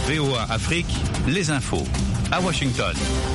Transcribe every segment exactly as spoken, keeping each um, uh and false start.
V O A Afrique, les infos. À Washington.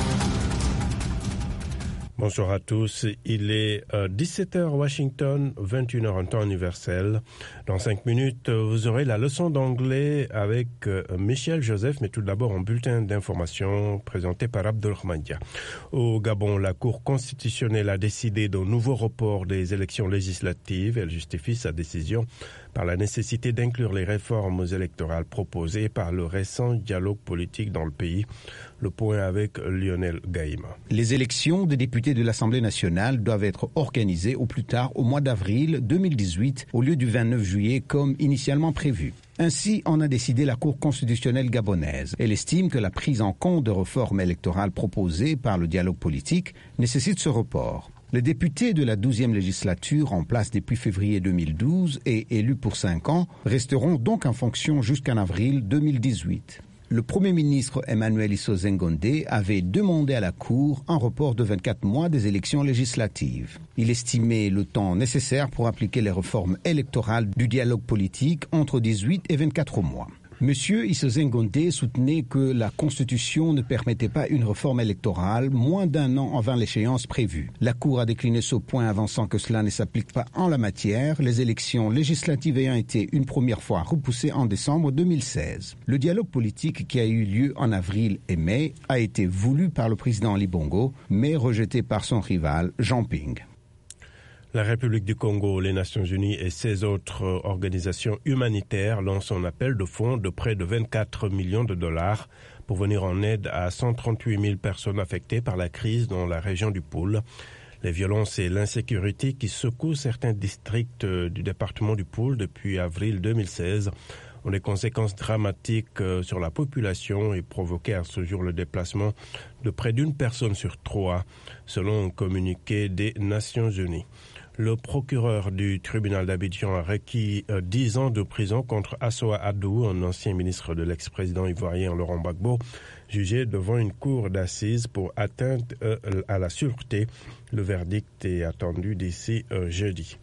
Bonsoir à tous, il est dix-sept heures Washington, vingt et une heures en temps universel. Dans cinq minutes, vous aurez la leçon d'anglais avec Michel Joseph, mais tout d'abord un bulletin d'information présenté par Abdelrahman Dia. Au Gabon, la Cour constitutionnelle a décidé d'un nouveau report des élections législatives. Elle justifie sa décision par la nécessité d'inclure les réformes électorales proposées par le récent dialogue politique dans le pays. Le point avec Lionel Gaïma. Les élections des députés de l'Assemblée nationale doivent être organisées au plus tard au mois d'avril deux mille dix-huit au lieu du vingt-neuf juillet comme initialement prévu. Ainsi en a décidé la Cour constitutionnelle gabonaise. Elle estime que la prise en compte de réformes électorales proposées par le dialogue politique nécessite ce report. Les députés de la douzième législature en place depuis février deux mille douze et élus pour cinq ans resteront donc en fonction jusqu'en avril deux mille dix-huit. Le Premier ministre Emmanuel Iso Ngondé avait demandé à la Cour un report de vingt-quatre mois des élections législatives. Il estimait le temps nécessaire pour appliquer les réformes électorales du dialogue politique entre dix-huit et vingt-quatre mois. Monsieur Iso Ngondé soutenait que la Constitution ne permettait pas une réforme électorale moins d'un an avant l'échéance prévue. La Cour a décliné ce point avançant que cela ne s'applique pas en la matière, les élections législatives ayant été une première fois repoussées en décembre deux mille seize. Le dialogue politique qui a eu lieu en avril et mai a été voulu par le président Ali Bongo, mais rejeté par son rival Jean Ping. La République du Congo, les Nations Unies et ses autres organisations humanitaires lancent un appel de fonds de près de vingt-quatre millions de dollars pour venir en aide à cent trente-huit mille personnes affectées par la crise dans la région du Poul. Les violences et l'insécurité qui secouent certains districts du département du Poul depuis avril deux mille seize ont des conséquences dramatiques sur la population et provoqué à ce jour le déplacement de près d'une personne sur trois, selon un communiqué des Nations Unies. Le procureur du tribunal d'Abidjan a requis euh, dix ans de prison contre Assoa Adou, un ancien ministre de l'ex-président ivoirien Laurent Gbagbo, jugé devant une cour d'assises pour atteinte euh, à la sûreté. Le verdict est attendu d'ici euh, jeudi.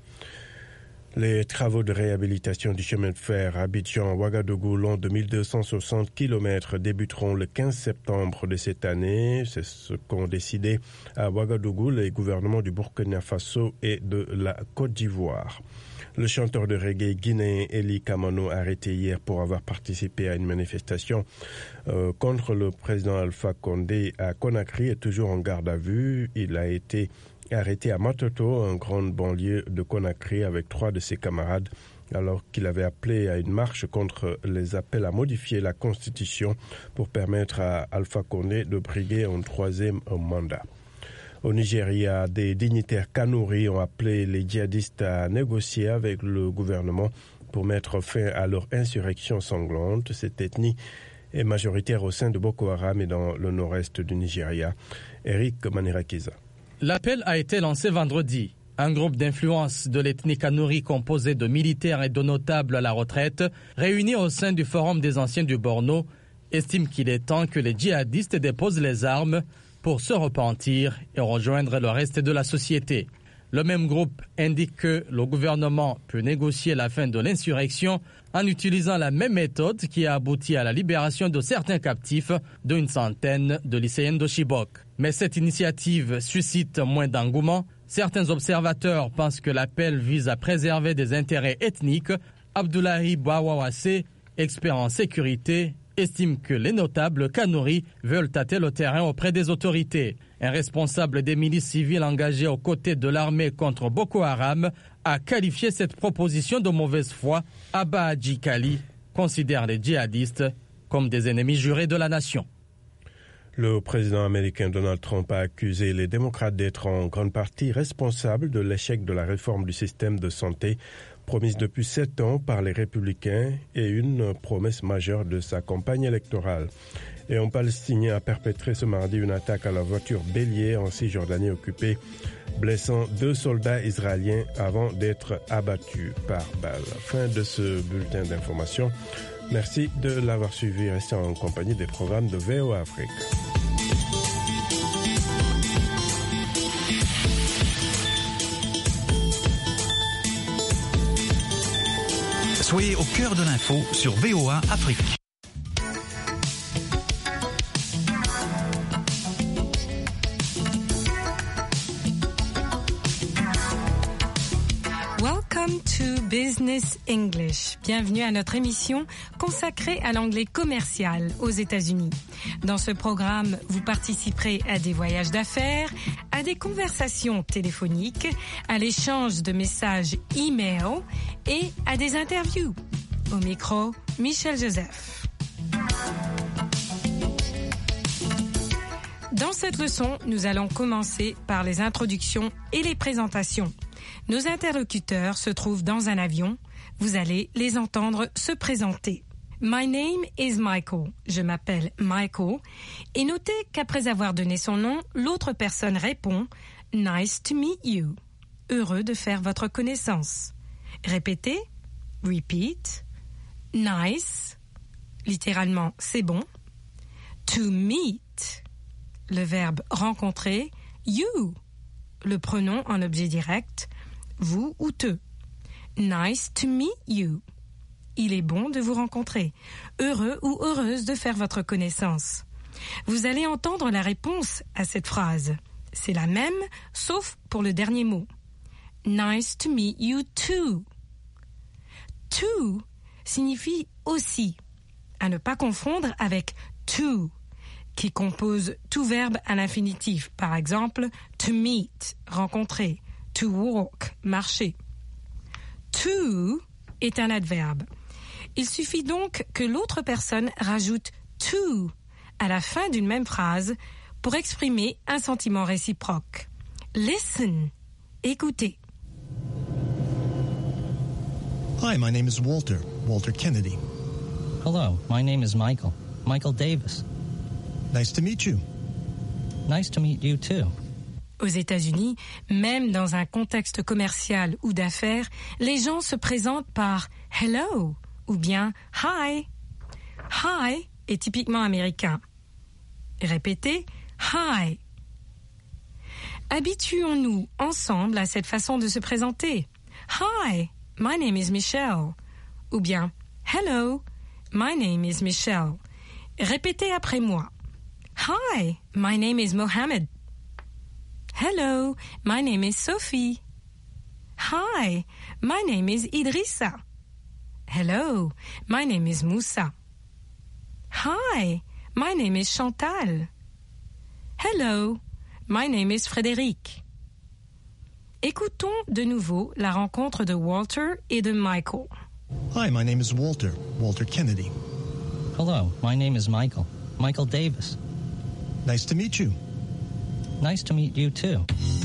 Les travaux de réhabilitation du chemin de fer Abidjan-Ouagadougou long de mille deux cent soixante kilomètres débuteront le quinze septembre de cette année. C'est ce qu'ont décidé à Ouagadougou les gouvernements du Burkina Faso et de la Côte d'Ivoire. Le chanteur de reggae guinéen Eli Kamano, arrêté hier pour avoir participé à une manifestation euh, contre le président Alpha Condé à Conakry, est toujours en garde à vue. Il a été arrêté à Matoto, en grande banlieue de Conakry, avec trois de ses camarades, alors qu'il avait appelé à une marche contre les appels à modifier la Constitution pour permettre à Alpha Condé de briguer un troisième mandat. Au Nigeria, des dignitaires Kanuri ont appelé les djihadistes à négocier avec le gouvernement pour mettre fin à leur insurrection sanglante. Cette ethnie est majoritaire au sein de Boko Haram et dans le nord-est du Nigeria. Eric Manirakiza. L'appel a été lancé vendredi. Un groupe d'influence de l'ethnie Kanuri composé de militaires et de notables à la retraite, réunis au sein du Forum des Anciens du Borno, estime qu'il est temps que les djihadistes déposent les armes pour se repentir et rejoindre le reste de la société. Le même groupe indique que le gouvernement peut négocier la fin de l'insurrection en utilisant la même méthode qui a abouti à la libération de certains captifs d'une centaine de lycéens de Chibok. Mais cette initiative suscite moins d'engouement. Certains observateurs pensent que l'appel vise à préserver des intérêts ethniques. Abdoulaye Bouawawase, expert en sécurité, estime que les notables Kanuri veulent tâter le terrain auprès des autorités. Un responsable des milices civiles engagées aux côtés de l'armée contre Boko Haram a qualifié cette proposition de mauvaise foi. Abba Hadji Kali considère les djihadistes comme des ennemis jurés de la nation. Le président américain Donald Trump a accusé les démocrates d'être en grande partie responsables de l'échec de la réforme du système de santé promise depuis sept ans par les républicains et une promesse majeure de sa campagne électorale. Et un Palestinien a perpétré ce mardi une attaque à la voiture bélier en Cisjordanie occupée, blessant deux soldats israéliens avant d'être abattus par balle. Fin de ce bulletin d'information. Merci de l'avoir suivi. Restez en compagnie des programmes de V O A Afrique. Soyez au cœur de l'info sur V O A Afrique. to Business English. Bienvenue à notre émission consacrée à l'anglais commercial aux États-Unis. Dans ce programme, vous participerez à des voyages d'affaires, à des conversations téléphoniques, à l'échange de messages e-mail et à des interviews. Au micro, Michel Joseph. Dans cette leçon, nous allons commencer par les introductions et les présentations. Nos interlocuteurs se trouvent dans un avion. Vous allez les entendre se présenter. My name is Michael. Je m'appelle Michael. Et notez qu'après avoir donné son nom, l'autre personne répond « Nice to meet you ». Heureux de faire votre connaissance. Répétez. Repeat. Nice. Littéralement, c'est bon. To meet. Le verbe rencontrer. You. Le pronom en objet direct. Vous ou te. Nice to meet you. Il est bon de vous rencontrer. Heureux ou heureuse de faire votre connaissance. Vous allez entendre la réponse à cette phrase. C'est la même, sauf pour le dernier mot. Nice to meet you too. To signifie aussi. À ne pas confondre avec to, qui compose tout verbe à l'infinitif. Par exemple, to meet, rencontrer. To walk, marcher. To est un adverbe. Il suffit donc que l'autre personne rajoute to à la fin d'une même phrase pour exprimer un sentiment réciproque. Listen, écoutez. Hi, my name is Walter, Walter Kennedy. Hello, my name is Michael, Michael Davis. Nice to meet you. Nice to meet you too. Aux États-Unis, même dans un contexte commercial ou d'affaires, les gens se présentent par « hello » ou bien « hi ». « Hi » est typiquement américain. Répétez « hi ». Habituons-nous ensemble à cette façon de se présenter. « Hi, my name is Michelle » ou bien « hello, my name is Michelle ». Répétez après moi. « Hi, my name is Mohammed ». Hello, my name is Sophie. Hi, my name is Idrissa. Hello, my name is Moussa. Hi, my name is Chantal. Hello, my name is Frédéric. Écoutons de nouveau la rencontre de Walter et de Michael. Hi, my name is Walter, Walter Kennedy. Hello, my name is Michael, Michael Davis. Nice to meet you. Nice to meet you too.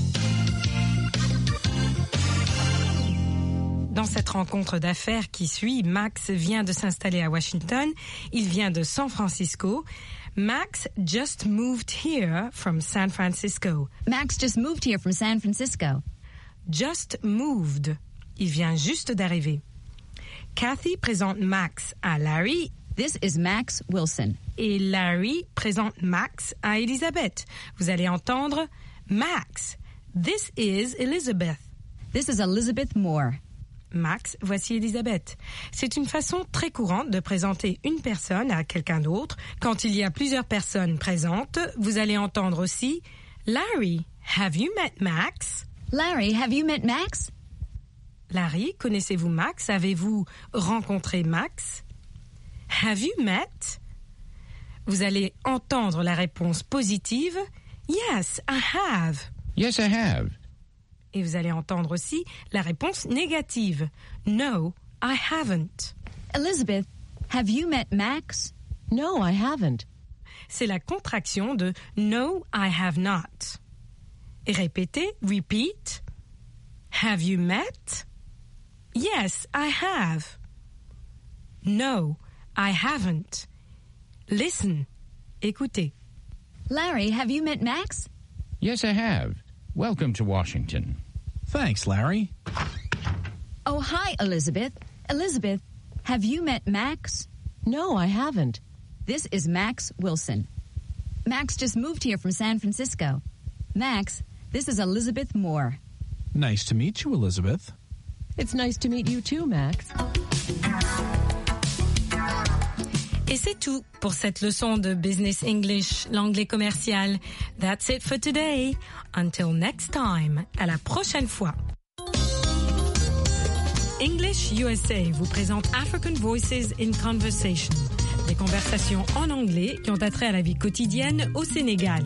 Dans cette rencontre d'affaires qui suit, Max vient de s'installer à Washington. Il vient de San Francisco. Max just moved here from San Francisco. Max just moved here from San Francisco. Just moved. Il vient juste d'arriver. Kathy présente Max à Larry. This is Max Wilson. Et Larry présente Max à Elizabeth. Vous allez entendre Max. This is Elizabeth. This is Elizabeth Moore. Max, voici Elizabeth. C'est une façon très courante de présenter une personne à quelqu'un d'autre. Quand il y a plusieurs personnes présentes, vous allez entendre aussi Larry, have you met Max? Larry, have you met Max? Larry, connaissez-vous Max? Avez-vous rencontré Max? Have you met? Vous allez entendre la réponse positive. Yes, I have. Yes, I have. Et vous allez entendre aussi la réponse négative. No, I haven't. Elizabeth, have you met Max? No, I haven't. C'est la contraction de No, I have not. Et répétez, repeat. Have you met? Yes, I have. No, I haven't. Listen. Écoutez. Larry, have you met Max? Yes, I have. Welcome to Washington. Thanks, Larry. Oh, hi, Elizabeth. Elizabeth, have you met Max? No, I haven't. This is Max Wilson. Max just moved here from San Francisco. Max, this is Elizabeth Moore. Nice to meet you, Elizabeth. It's nice to meet you too, Max. Et c'est tout pour cette leçon de Business English, l'anglais commercial. That's it for today. Until next time. À la prochaine fois. English U S A vous présente African Voices in Conversation, des conversations en anglais qui ont attrait à la vie quotidienne au Sénégal.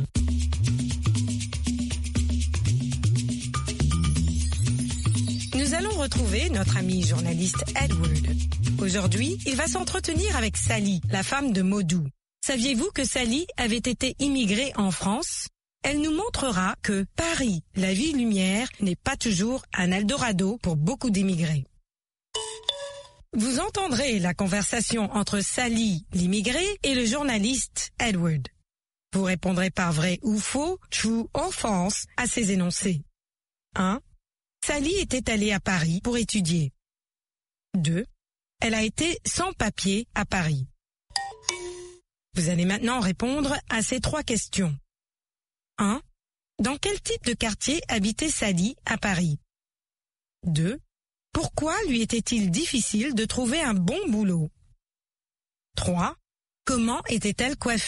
Nous allons retrouver notre ami journaliste Edward. Aujourd'hui, il va s'entretenir avec Sally, la femme de Modou. Saviez-vous que Sally avait été immigrée en France ? Elle nous montrera que Paris, la ville lumière, n'est pas toujours un Eldorado pour beaucoup d'immigrés. Vous entendrez la conversation entre Sally, l'immigrée, et le journaliste Edward. Vous répondrez par vrai ou faux, true or false, à ces énoncés. un. Sally était allée à Paris pour étudier. deux. Elle a été sans papier à Paris. Vous allez maintenant répondre à ces trois questions. un. Dans quel type de quartier habitait Sally à Paris ? deux. Pourquoi lui était-il difficile de trouver un bon boulot ? trois. Comment était-elle coiffée ?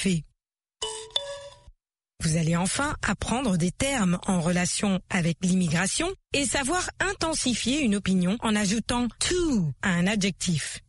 Vous allez enfin apprendre des termes en relation avec l'immigration et savoir intensifier une opinion en ajoutant to à un adjectif.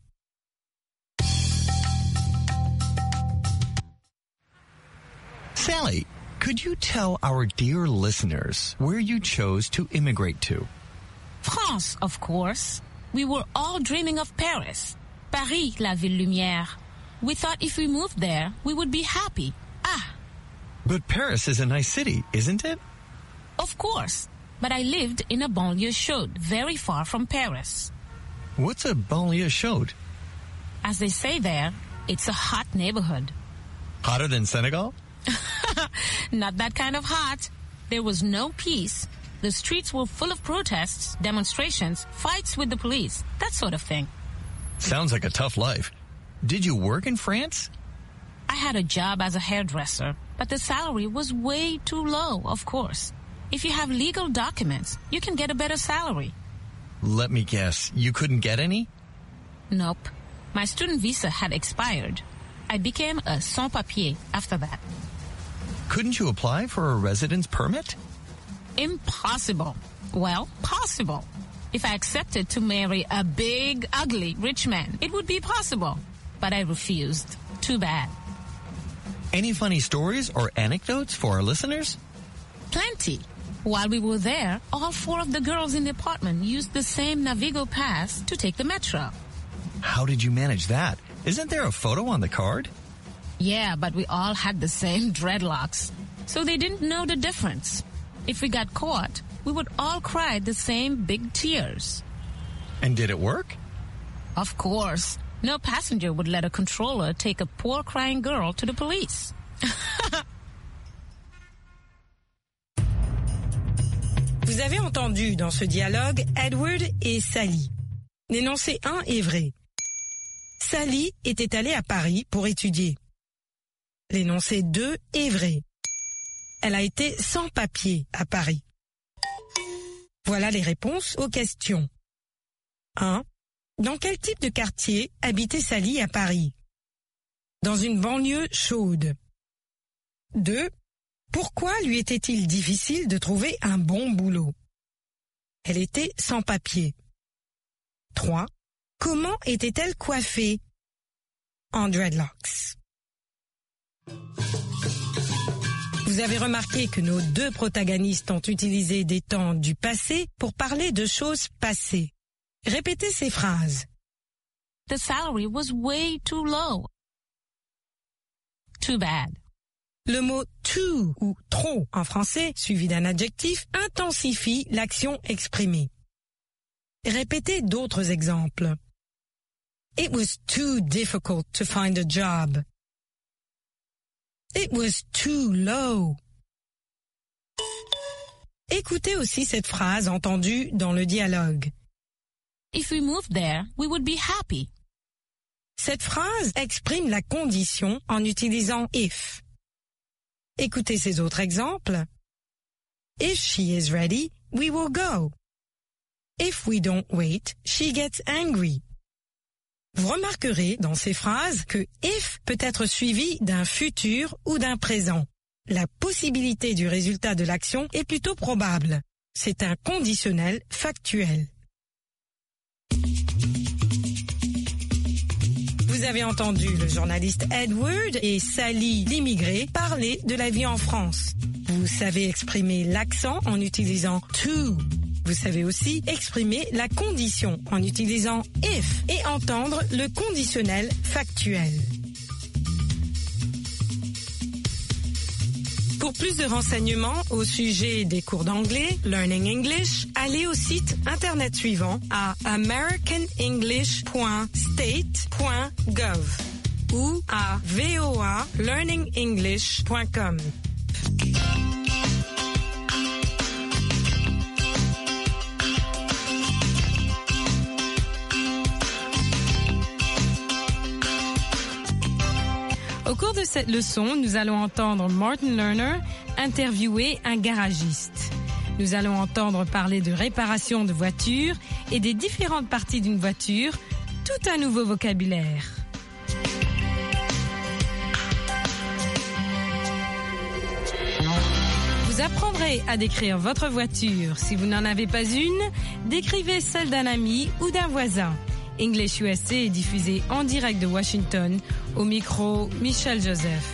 Sally, could you tell our dear listeners where you chose to immigrate to? France, of course. We were all dreaming of Paris. Paris, la ville lumière. We thought if we moved there, we would be happy. Ah! But Paris is a nice city, isn't it? Of course. But I lived in a banlieue chaude, very far from Paris. What's a banlieue chaude? As they say there, it's a hot neighborhood. Hotter than Senegal? Not that kind of hot. There was no peace. The streets were full of protests, demonstrations, fights with the police, that sort of thing. Sounds like a tough life. Did you work in France? I had a job as a hairdresser, but the salary was way too low, of course. If you have legal documents, you can get a better salary. Let me guess, you couldn't get any? Nope. My student visa had expired. I became a sans-papier after that. Couldn't you apply for a residence permit? Impossible. Well, possible. If I accepted to marry a big, ugly, rich man, it would be possible. But I refused. Too bad. Any funny stories or anecdotes for our listeners? Plenty. While we were there, all four of the girls in the apartment used the same Navigo pass to take the metro. How did you manage that? Isn't there a photo on the card? Yeah, but we all had the same dreadlocks. So they didn't know the difference. If we got caught, we would all cry the same big tears. And did it work? Of course. No passenger would let a controller take a poor crying girl to the police. Vous avez entendu dans ce dialogue Edward et Sally. L'énoncé un est vrai. Sally était allée à Paris pour étudier. L'énoncé deux est vrai. Elle a été sans papier à Paris. Voilà les réponses aux questions. un. Dans quel type de quartier habitait Sally à Paris ? Dans une banlieue chaude. deux. Pourquoi lui était-il difficile de trouver un bon boulot ? Elle était sans papier. trois. Comment était-elle coiffée ? En dreadlocks. Vous avez remarqué que nos deux protagonistes ont utilisé des temps du passé pour parler de choses passées. Répétez ces phrases. The salary was way too low. Too bad. Le mot too ou trop en français, suivi d'un adjectif, intensifie l'action exprimée. Répétez d'autres exemples. It was too difficult to find a job. It was too low. Écoutez aussi cette phrase entendue dans le dialogue. If we moved there, we would be happy. Cette phrase exprime la condition en utilisant if. Écoutez ces autres exemples. If she is ready, we will go. If we don't wait, she gets angry. Vous remarquerez dans ces phrases que if peut être suivi d'un futur ou d'un présent. La possibilité du résultat de l'action est plutôt probable. C'est un conditionnel factuel. Vous avez entendu le journaliste Edward et Sally, l'immigré, parler de la vie en France. Vous savez exprimer l'accent en utilisant to. Vous savez aussi exprimer la condition en utilisant if et entendre le conditionnel factuel. Pour plus de renseignements au sujet des cours d'anglais, Learning English, allez au site internet suivant à american english point state point gov ou à voa learning english point com. Au cours de cette leçon, nous allons entendre Martin Lerner interviewer un garagiste. Nous allons entendre parler de réparation de voitures et des différentes parties d'une voiture, tout un nouveau vocabulaire. Vous apprendrez à décrire votre voiture. Si vous n'en avez pas une, décrivez celle d'un ami ou d'un voisin. English U S A est diffusé en direct de Washington, au micro Michel Joseph.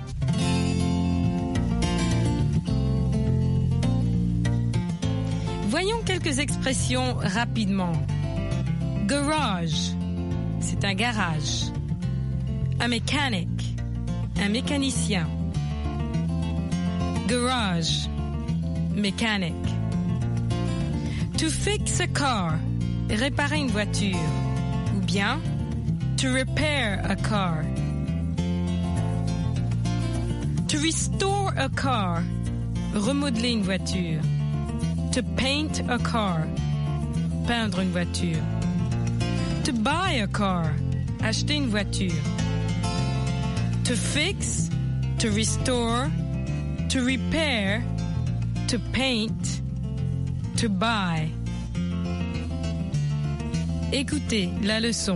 Voyons quelques expressions rapidement. Garage, c'est un garage. Un mechanic, un mécanicien. Garage, mechanic. To fix a car, réparer une voiture. Ou bien, to repair a car. To restore a car, remodeler une voiture. To paint a car, peindre une voiture. To buy a car, acheter une voiture. To fix, to restore, to repair, to paint, to buy. Écoutez la leçon.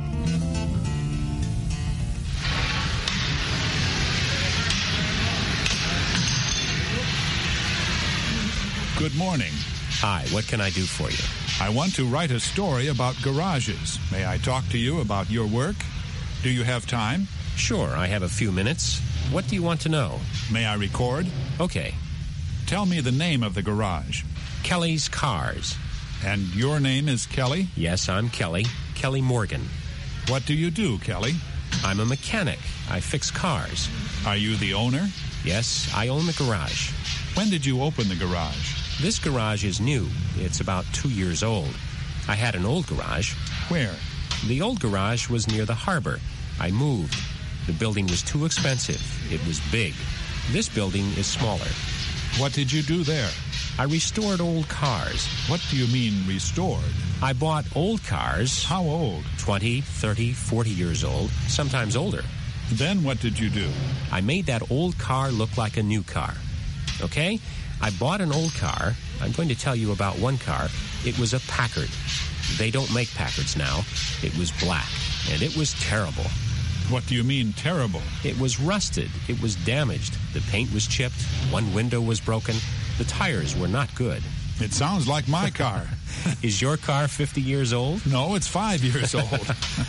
Good morning. Hi, what can I do for you? I want to write a story about garages. May I talk to you about your work? Do you have time? Sure, I have a few minutes. What do you want to know? May I record? Okay. Tell me the name of the garage. Kelly's Cars. And your name is Kelly? Yes, I'm Kelly. Kelly Morgan. What do you do, Kelly? I'm a mechanic. I fix cars. Are you the owner? Yes, I own the garage. When did you open the garage? This garage is new. It's about two years old. I had an old garage. Where? The old garage was near the harbor. I moved. The building was too expensive. It was big. This building is smaller. What did you do there? I restored old cars. What do you mean, restored? I bought old cars. How old? twenty, thirty, forty years old, sometimes older. Then what did you do? I made that old car look like a new car. Okay? I bought an old car. I'm going to tell you about one car. It was a Packard. They don't make Packards now. It was black, and it was terrible. What do you mean, terrible? It was rusted. It was damaged. The paint was chipped. One window was broken. The tires were not good. It sounds like my car. Is your car fifty years old? No, it's five years old.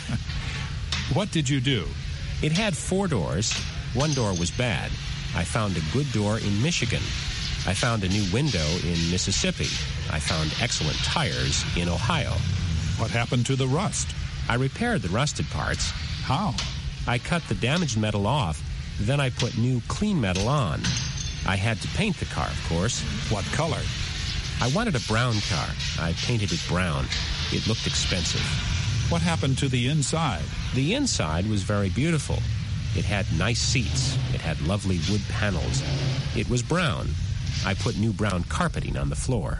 What did you do? It had four doors. One door was bad. I found a good door in Michigan. I found a new window in Mississippi. I found excellent tires in Ohio. What happened to the rust? I repaired the rusted parts. How? I cut the damaged metal off, then I put new clean metal on. I had to paint the car, of course. What color? I wanted a brown car. I painted it brown. It looked expensive. What happened to the inside? The inside was very beautiful. It had nice seats. It had lovely wood panels. It was brown. I put new brown carpeting on the floor.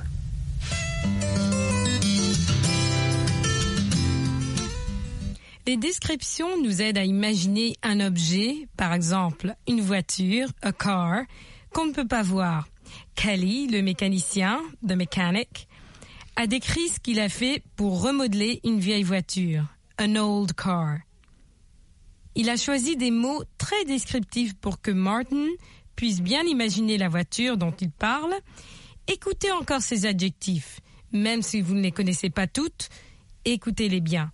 Les descriptions nous aident à imaginer un objet, par exemple une voiture, a car, qu'on ne peut pas voir. Kelly, le mécanicien, the mechanic, a décrit ce qu'il a fait pour remodeler une vieille voiture, an old car. Il a choisi des mots très descriptifs pour que Martin puisse bien imaginer la voiture dont il parle. Écoutez encore ces adjectifs. Même si vous ne les connaissez pas toutes, Écoutez-les bien.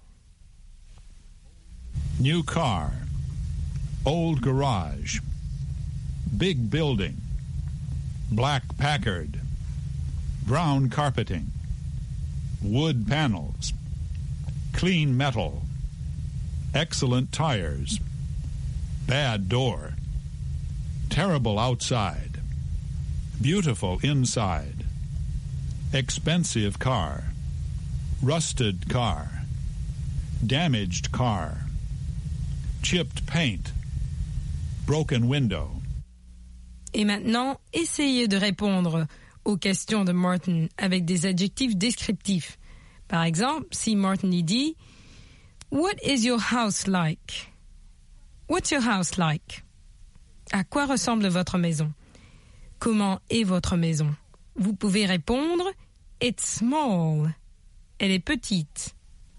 New car. Old garage. Big building. Black Packard. Brown carpeting. Wood panels. Clean metal. Excellent tires. Bad door. Terrible outside. Beautiful inside. Expensive car. Rusted car. Damaged car. Chipped paint. Broken window. Et maintenant, essayez de répondre aux questions de Martin avec des adjectifs descriptifs. Par exemple, si Martin y dit « What is your house like? What's your house like? » À quoi ressemble votre maison? Comment est votre maison? Vous pouvez répondre « It's small. » Elle est petite.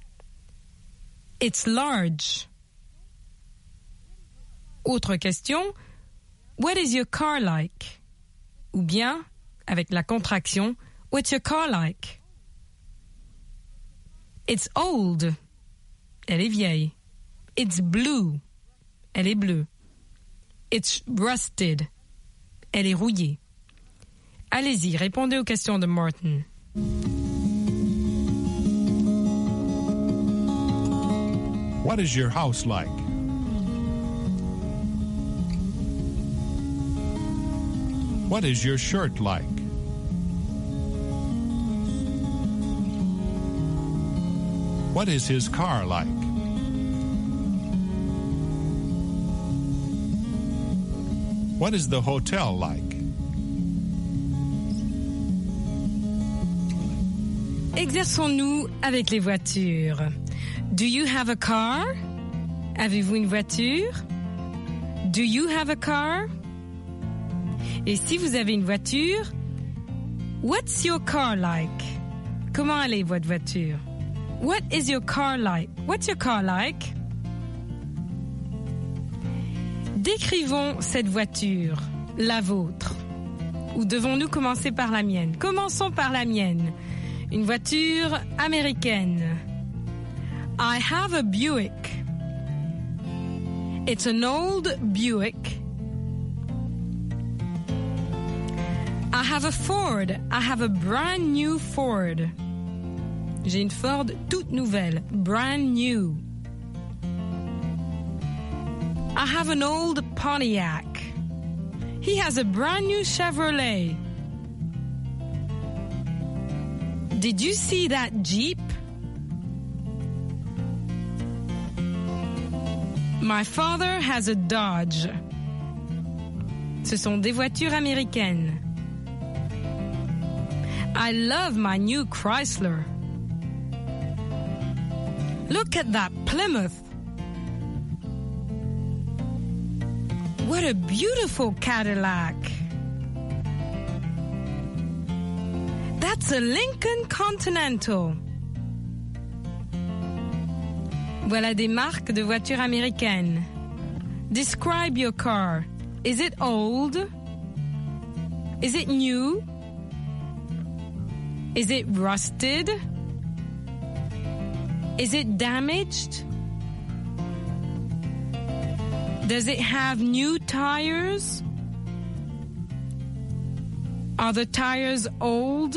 « It's large. » Autre question, « What is your car like? » Ou bien, avec la contraction, « What's your car like? » It's old. Elle est vieille. It's blue. Elle est bleue. It's rusted. Elle est rouillée. Allez-y, répondez aux questions de Martin. What is your house like? What is your shirt like? What is his car like? What is the hotel like? Exerçons-nous avec les voitures. Do you have a car? Avez-vous une voiture? Do you have a car? Et si vous avez une voiture, what's your car like? Comment elle est votre voiture? What is your car like? What's your car like? Décrivons cette voiture, la vôtre. Ou devons-nous commencer par la mienne? Commençons par la mienne. Une voiture américaine. I have a Buick. It's an old Buick. I have a Ford. I have a brand new Ford. J'ai une Ford toute nouvelle, brand new. I have an old Pontiac. He has a brand new Chevrolet. Did you see that Jeep? My father has a Dodge. Ce sont des voitures américaines. I love my new Chrysler. Look at that Plymouth. What a beautiful Cadillac. That's a Lincoln Continental. Voilà des marques de voitures américaines. Describe your car. Is it old? Is it new? Is it rusted? Is it damaged? Does it have new tires? Are the tires old?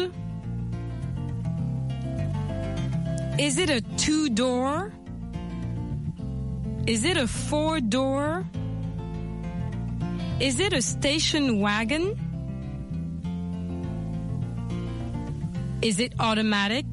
Is it a two-door? Is it a four-door? Is it a station wagon? Is it automatic?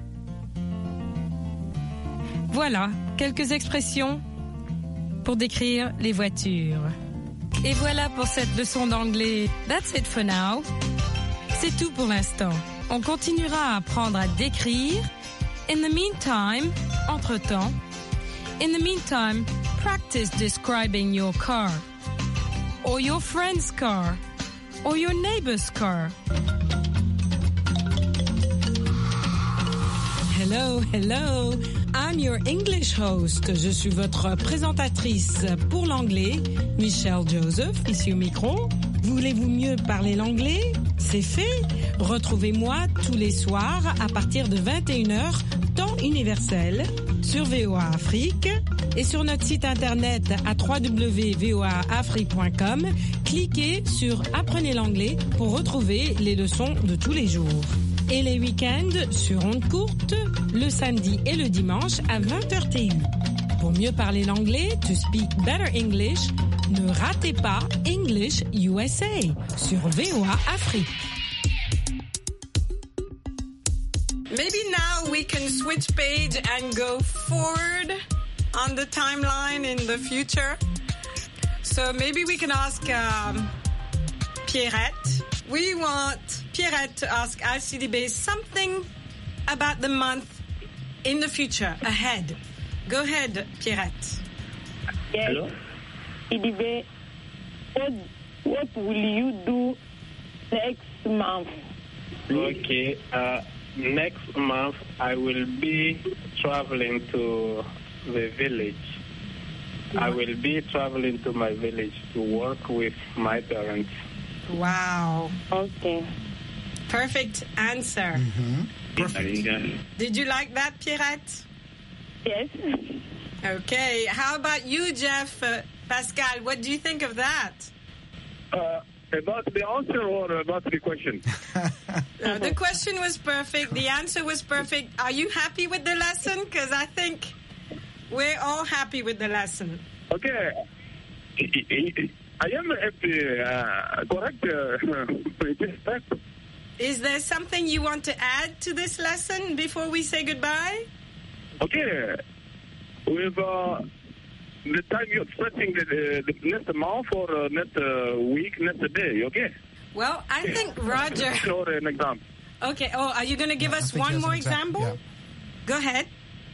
Voilà, quelques expressions pour décrire les voitures. Et voilà pour cette leçon d'anglais. That's it for now. C'est tout pour l'instant. On continuera à apprendre à décrire. In the meantime, entre-temps, in the meantime, practice describing your car, or your friend's car, or your neighbor's car. Hello, hello. I'm your English host. Je suis votre présentatrice pour l'anglais, Michelle Joseph, ici au micro. Voulez-vous mieux parler l'anglais? C'est fait. Retrouvez-moi tous les soirs à partir de vingt et une heures dans universelle, sur V O A Afrique et sur notre site internet à w w w point v o a afrique point com. Cliquez sur Apprenez l'anglais pour retrouver les leçons de tous les jours. Et les week-ends sur ondes courtes, le samedi et le dimanche à vingt heures T U. Pour mieux parler l'anglais, to speak better English, ne ratez pas English U S A sur V O A Afrique. Maybe now we can switch page and go forward on the timeline in the future. So maybe we can ask um, Pierrette. We want Pierrette to ask Alcidibe something about the month in the future, ahead. Go ahead, Pierrette. Yes. Hello? Idibe, what, what will you do next month? Okay, uh, next month I will be traveling to the village. I will be traveling to my village to work with my parents. Wow. Okay. Perfect answer. Mm-hmm. Perfect. Did you like that, Pierrette? Yes. Okay. How about you, Jeff? Uh, Pascal, what do you think of that? Uh, about the answer or about the question? No, the question was perfect. The answer was perfect. Are you happy with the lesson? Because I think we're all happy with the lesson. Okay. I am happy. Uh, correct. Uh, Is there something you want to add to this lesson before we say goodbye? Okay. With uh, the time you're expecting the, the next month or uh, next uh, week, next day, okay? Well, I think Roger... Or an example. Okay. Oh, are you going to give Yeah, us one more example? Yeah. Go ahead.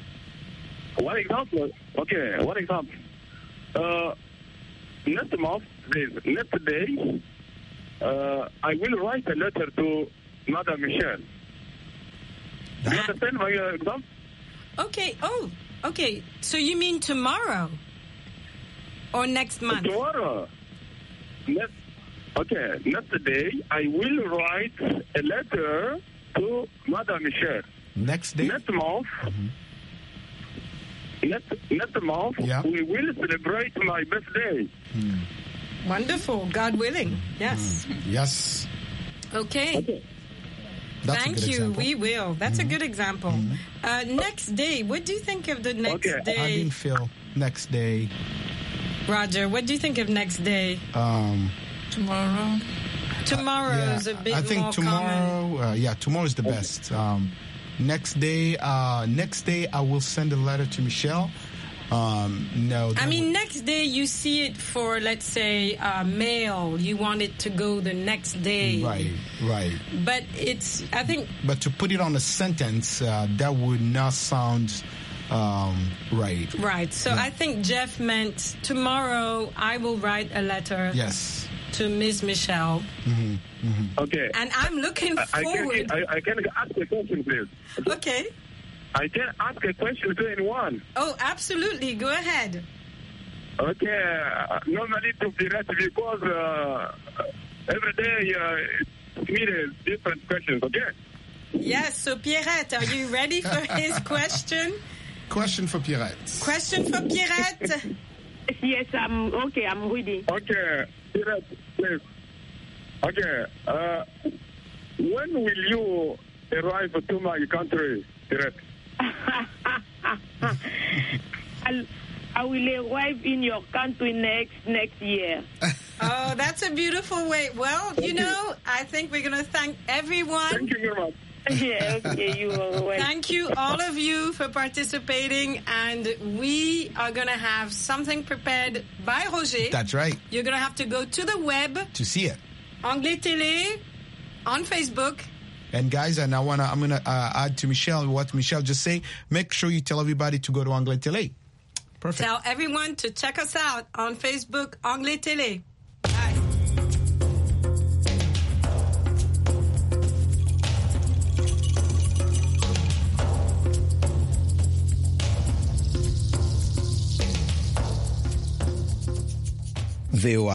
One example. Okay, one example. Uh, next month, next day, uh, I will write a letter to Madame Michelle. Do you understand my uh, example? Okay. Oh, okay. So you mean tomorrow? Or next month? Tomorrow. Next, okay, next day, I will write a letter to Madame Michelle. Next day? Next month. Mm-hmm. Next, next month, yeah. we will celebrate my birthday. Mm. Wonderful. God willing. Yes. Mm. Yes. Okay. okay. That's Thank a good you. example. We will. That's Mm-hmm. a good example. Mm-hmm. Uh, next day. What do you think of the next okay. day? I didn't feel next day. Roger, what do you think of next day? Um, tomorrow. Tomorrow's uh, yeah, a bit I think more tomorrow. common. Uh, yeah, tomorrow is the best. Um, next day. Uh, next day, I will send a letter to Michelle. Um, no. I mean, next day you see it for, let's say, uh, mail. You want it to go the next day. Right, right. But it's, I think... But to put it on a sentence, uh, that would not sound um, right. Right. So yeah. I think Jeff meant tomorrow I will write a letter. Yes. To Miss Michelle. Mm-hmm, mm-hmm. Okay. And I'm looking I, forward... I can, I, I can ask a question, please. Okay. I can ask a question to anyone. Oh, absolutely. Go ahead. Okay. Uh, normally to be right because uh, every day uh, it's needed different questions, okay? Yes. So, Pierrette, are you ready for his question? Question for Pierrette. Question for Pierrette? Yes, I'm okay. I'm ready. Okay. Pierrette, please. Okay. Uh, when will you arrive to my country, Pierrette? I'll, I will arrive in your country next next year. Oh, that's a beautiful way. Well, you know, I think we're going to thank everyone. Thank you very much. Yeah, okay, you are welcome. Thank you, all of you, for participating. And we are going to have something prepared by Roger. That's right. You're going to have to go to the web. To see it. Anglais Télé, on Facebook. And guys, and I wanna, I'm gonna uh, add to Michelle what Michelle just said. Make sure you tell everybody to go to Anglais Télé. Perfect. Tell everyone to check us out on Facebook, Anglais Télé. V O A